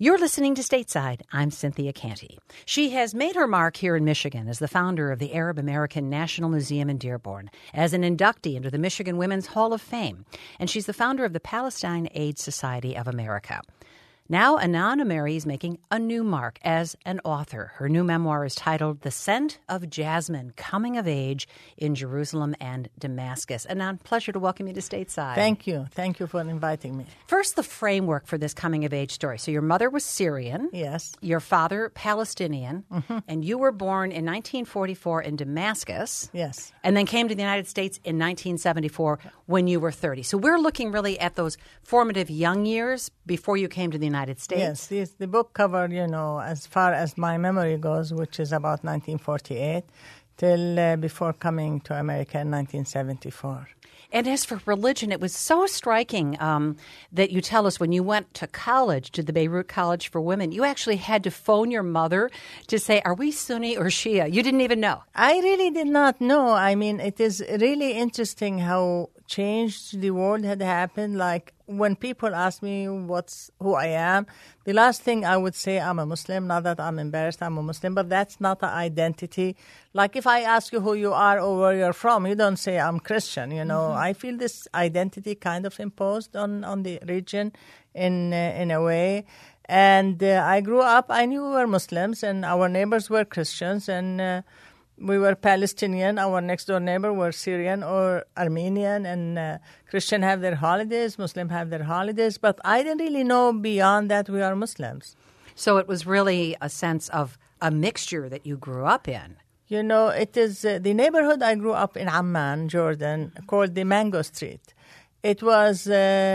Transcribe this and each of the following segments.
You're listening to Stateside. I'm Cynthia Canty. She has made her mark here in Michigan as the founder of the Arab American National Museum in Dearborn, as an inductee into the Michigan Women's Hall of Fame, and she's the founder of the Palestine Aid Society of America. Now, Anan Ameri is making a new mark as an author. Her new memoir is titled The Scent of Jasmine, Coming of Age in Jerusalem and Damascus. Anan, pleasure to welcome you to Stateside. Thank you. Thank you for inviting me. First, the framework for this coming-of-age story. So your mother was Syrian. Yes. Your father, Palestinian. Mm-hmm. And you were born in 1944 in Damascus. Yes. And then came to the United States in 1974 when you were 30. So we're looking really at those formative young years before you came to the United States. Yes. The book covered, as far as my memory goes, which is about 1948, till before coming to America in 1974. And as for religion, it was so striking that you tell us when you went to college, to the Beirut College for Women, you actually had to phone your mother to say, are we Sunni or Shia? You didn't even know. I really did not know. I mean, it is really interesting how changed the world had happened. Like when people ask me who I am, the last thing I would say, I'm a Muslim. Not that I'm embarrassed, I'm a Muslim, but that's not an identity. Like if I ask you who you are or where you're from, you don't say I'm Christian. Mm-hmm. I feel this identity kind of imposed on the region in a way. And I grew up, I knew we were Muslims and our neighbors were Christians and we were Palestinian. Our next door neighbor were Syrian or Armenian, and Christian have their holidays, Muslim have their holidays. But I didn't really know beyond that we are Muslims. So it was really a sense of a mixture that you grew up in. It is the neighborhood I grew up in Amman, Jordan, called the Mango Street. It was,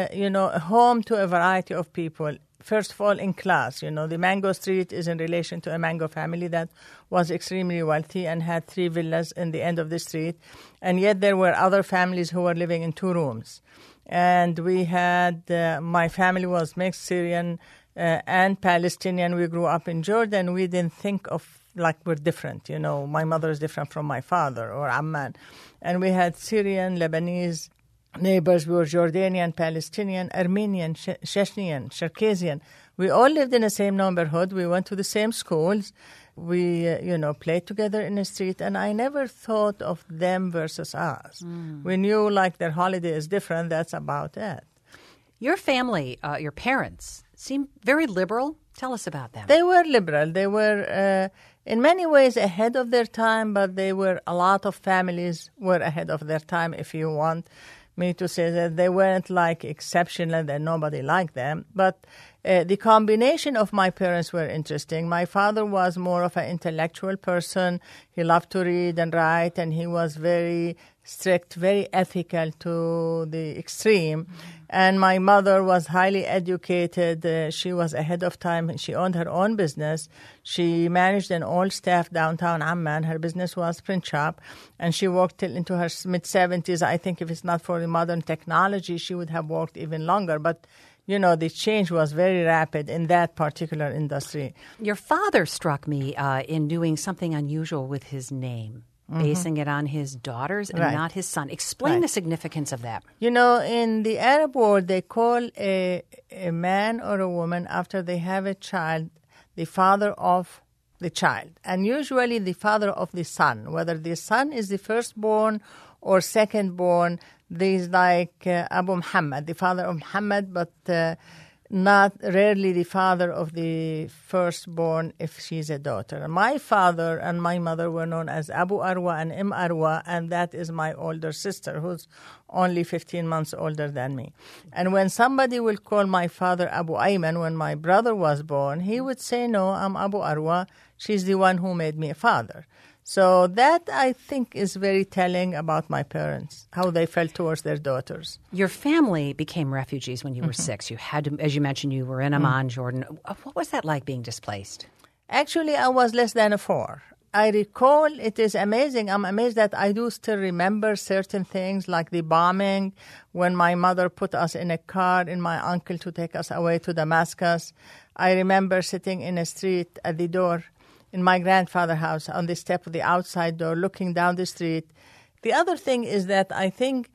a home to a variety of people. First of all, in class, the Mango Street is in relation to a Mango family that was extremely wealthy and had 3 villas in the end of the street. And yet there were other families who were living in 2 rooms. And we had, my family was mixed Syrian and Palestinian. We grew up in Jordan. We didn't think of like we're different. My mother is different from my father or Amman. And we had Syrian, Lebanese neighbors. We were Jordanian, Palestinian, Armenian, Chechenian, Circassian. We all lived in the same neighborhood. We went to the same schools. We, played together in the street. And I never thought of them versus us. Mm. We knew like their holiday is different. That's about it. Your family, your parents, seem very liberal. Tell us about them. They were liberal. They were, in many ways, ahead of their time. But a lot of families were ahead of their time, if you want me to say that. They weren't like exceptional, that nobody liked them. But the combination of my parents were interesting. My father was more of an intellectual person. He loved to read and write, and he was very strict, very ethical to the extreme. And my mother was highly educated. She was ahead of time. She owned her own business. She managed an all-staff downtown Amman. Her business was print shop, and she worked till into her mid-70s. I think if it's not for the modern technology, she would have worked even longer. But the change was very rapid in that particular industry. Your father struck me in doing something unusual with his name. Mm-hmm. Basing it on his daughters and not his son. Explain the significance of that. In the Arab world, they call a man or a woman after they have a child the father of the child, and usually the father of the son. Whether the son is the firstborn or secondborn, there's like Abu Muhammad, the father of Muhammad, but not rarely the father of the firstborn if she's a daughter. My father and my mother were known as Abu Arwa and Arwa, and that is my older sister who's only 15 months older than me. And when somebody will call my father Abu Ayman when my brother was born, he would say, no, I'm Abu Arwa. She's the one who made me a father. So that, I think, is very telling about my parents, how they felt towards their daughters. Your family became refugees when you were 6. You had to, as you mentioned, you were in Amman, Jordan. What was that like being displaced? Actually, I was less than a 4. I recall, it is amazing. I'm amazed that I do still remember certain things like the bombing when my mother put us in a car and my uncle to take us away to Damascus. I remember sitting in a street at the door in my grandfather's house on the step of the outside door looking down the street. The other thing is that I think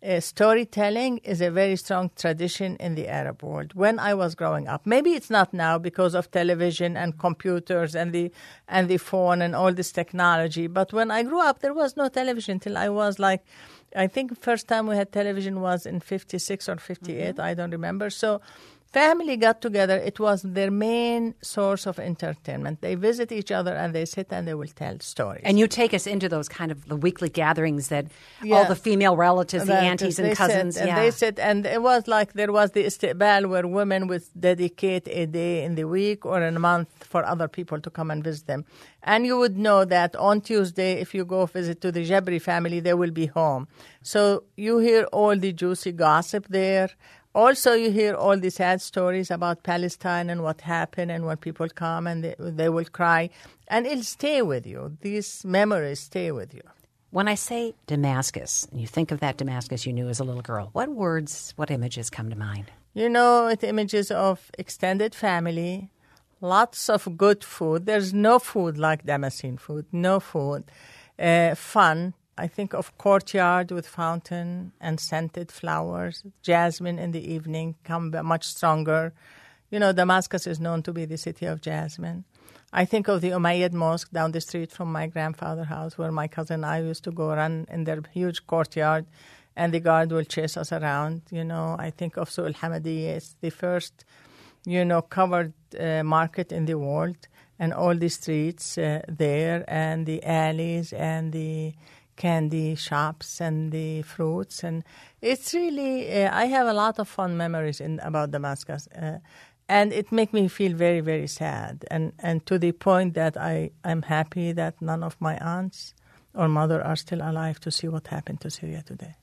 storytelling is a very strong tradition in the Arab world. When I was growing up, maybe it's not now because of television and computers and the phone and all this technology. But when I grew up, there was no television till I was like, I think first time we had television was in 56 or 58. I don't remember. So family got together. It was their main source of entertainment. They visit each other and they sit and they will tell stories. And you take us into those kind of the weekly gatherings that all the female relatives, the aunties and cousins. They sit, and it was like there was the istiqbal where women would dedicate a day in the week or in a month for other people to come and visit them. And you would know that on Tuesday, if you go visit to the Jabri family, they will be home. So you hear all the juicy gossip there. Also, you hear all the sad stories about Palestine and what happened and when people come and they will cry. And it'll stay with you. These memories stay with you. When I say Damascus, and you think of that Damascus you knew as a little girl, what words, what images come to mind? You know, it's images of extended family, lots of good food. There's no food like Damascene food, no food. Fun. I think of courtyard with fountain and scented flowers. Jasmine in the evening come much stronger. You know, Damascus is known to be the city of jasmine. I think of the Umayyad Mosque down the street from my grandfather's house where my cousin and I used to go run in their huge courtyard and the guard will chase us around. You know, I think of Suq al-Hamadiyya. It's the first, covered market in the world and all the streets there and the alleys and the candy shops and the fruits, and it's really I have a lot of fun memories about Damascus, and it makes me feel very, very sad, and to the point that I'm happy that none of my aunts or mother are still alive to see what happened to Syria today.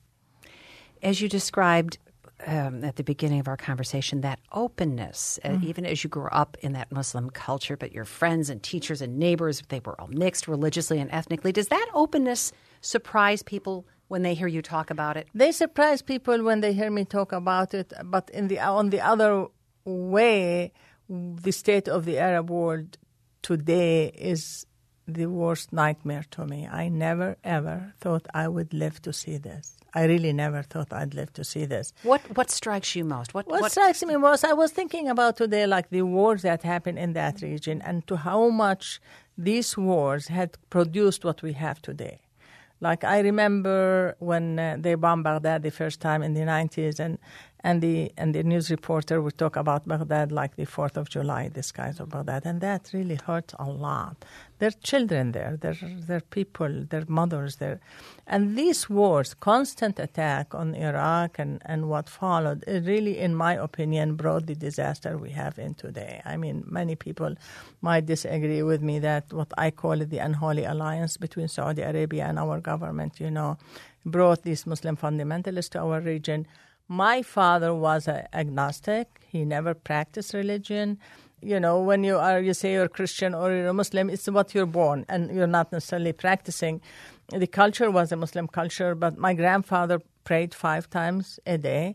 As you described at the beginning of our conversation, that openness, even as you grew up in that Muslim culture, but your friends and teachers and neighbors, they were all mixed religiously and ethnically. Does that openness surprise people when they hear you talk about it? They surprise people when they hear me talk about it, but on the other way, the state of the Arab world today is the worst nightmare to me. I never, ever thought I would live to see this. I really never thought I'd live to see this. What strikes you most? What strikes me most, I was thinking about today, like the wars that happened in that region and to how much these wars had produced what we have today. Like I remember when they bombed Baghdad the first time in the 90s, and the news reporter would talk about Baghdad like the 4th of July, the skies of Baghdad, and that really hurt a lot. There are children there, there are people, there are mothers there. And these wars, constant attack on Iraq and what followed, it really, in my opinion, brought the disaster we have in today. I mean, many people might disagree with me that what I call it the unholy alliance between Saudi Arabia and our government, brought these Muslim fundamentalists to our region. My father was an agnostic. He never practiced religion. When you say you're a Christian or you're a Muslim, it's what you're born, and you're not necessarily practicing. The culture was a Muslim culture, but my grandfather prayed 5 times a day.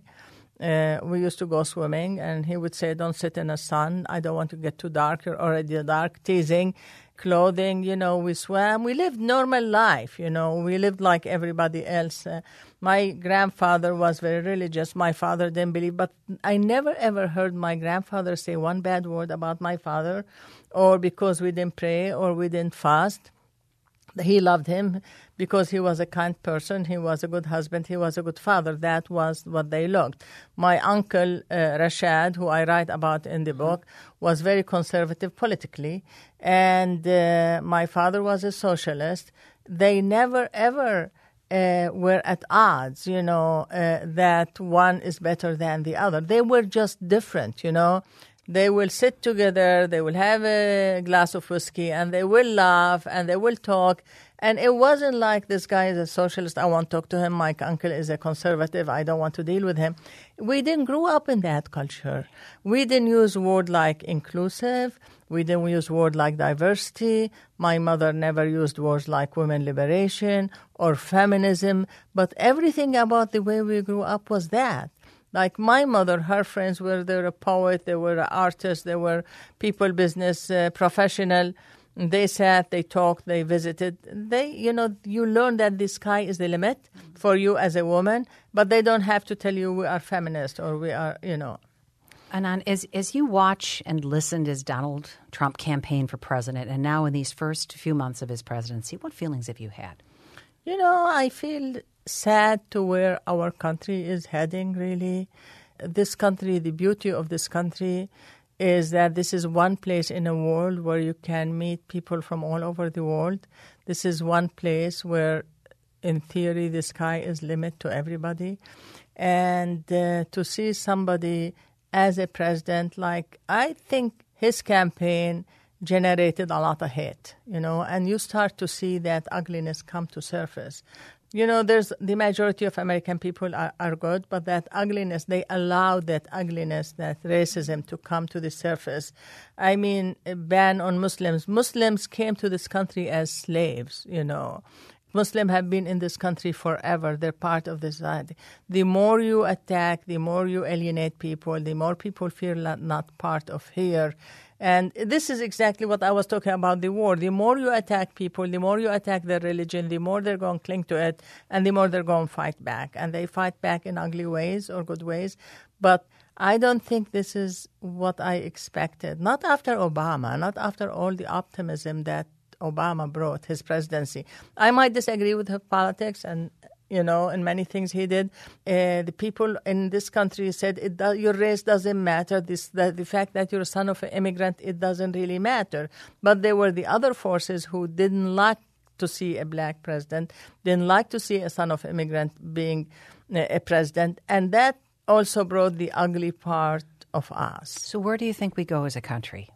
We used to go swimming, and he would say, don't sit in the sun. I don't want to get too dark. You're already dark. Teasing, clothing, we swam. We lived normal life, We lived like everybody else. My grandfather was very religious. My father didn't believe. But I never, ever heard my grandfather say one bad word about my father, or because we didn't pray or we didn't fast. He loved him because he was a kind person. He was a good husband. He was a good father. That was what they looked. My uncle, Rashad, who I write about in the book, was very conservative politically. And my father was a socialist. They never, ever were at odds, that one is better than the other. They were just different, They will sit together, they will have a glass of whiskey, and they will laugh, and they will talk. And it wasn't like this guy is a socialist, I won't talk to him. My uncle is a conservative, I don't want to deal with him. We didn't grow up in that culture. We didn't use word like inclusive. We didn't use word like diversity. My mother never used words like women liberation or feminism. But everything about the way we grew up was that. Like my mother, her friends they were a poet, they were an artist, they were people business professional. They sat, they talked, they visited. You learn that the sky is the limit for you as a woman, but they don't have to tell you we are feminist or we are, Anan, as you watch and listened as Donald Trump campaigned for president, and now in these first few months of his presidency, what feelings have you had? I feel sad to where our country is heading, really. This country, the beauty of this country is that this is one place in the world where you can meet people from all over the world. This is one place where, in theory, the sky is limit to everybody. And to see somebody as a president, I think his campaign generated a lot of hate, and you start to see that ugliness come to surface. There's the majority of American people are good, but that ugliness, they allow that ugliness, that racism to come to the surface. I mean, a ban on Muslims. Muslims came to this country as slaves, Muslims have been in this country forever. They're part of this society. The more you attack, the more you alienate people, the more people feel not part of here. And this is exactly what I was talking about, the war. The more you attack people, the more you attack their religion, the more they're going to cling to it, and the more they're going to fight back. And they fight back in ugly ways or good ways. But I don't think this is what I expected. Not after Obama, not after all the optimism that Obama brought his presidency. I might disagree with his politics and, in many things he did. The people in this country said your race doesn't matter. The fact that you're a son of an immigrant, it doesn't really matter. But there were the other forces who didn't like to see a black president, didn't like to see a son of an immigrant being a president. And that also brought the ugly part of us. So where do you think we go as a country?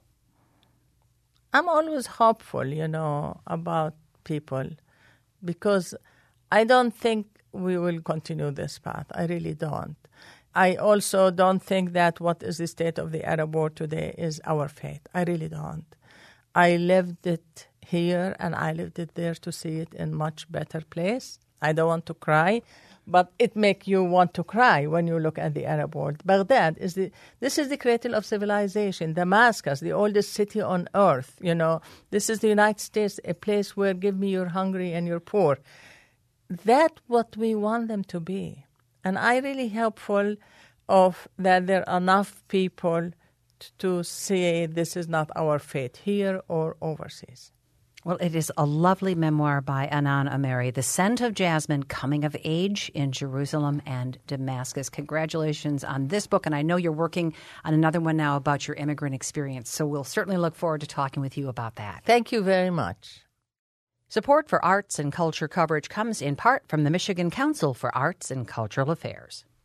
I'm always hopeful, about people, because I don't think we will continue this path. I really don't. I also don't think that what is the state of the Arab world today is our fate. I really don't. I lived it here and I lived it there to see it in much better place. I don't want to cry, but it makes you want to cry when you look at the Arab world. Baghdad this is the cradle of civilization. Damascus, the oldest city on earth. This is the United States, a place where give me you're hungry and you're poor. That's what we want them to be, and I really hopeful of that there are enough people to say this is not our fate here or overseas. Well, it is a lovely memoir by Anan Ameri, The Scent of Jasmine, Coming of Age in Jerusalem and Damascus. Congratulations on this book, and I know you're working on another one now about your immigrant experience, so we'll certainly look forward to talking with you about that. Thank you very much. Support for arts and culture coverage comes in part from the Michigan Council for Arts and Cultural Affairs.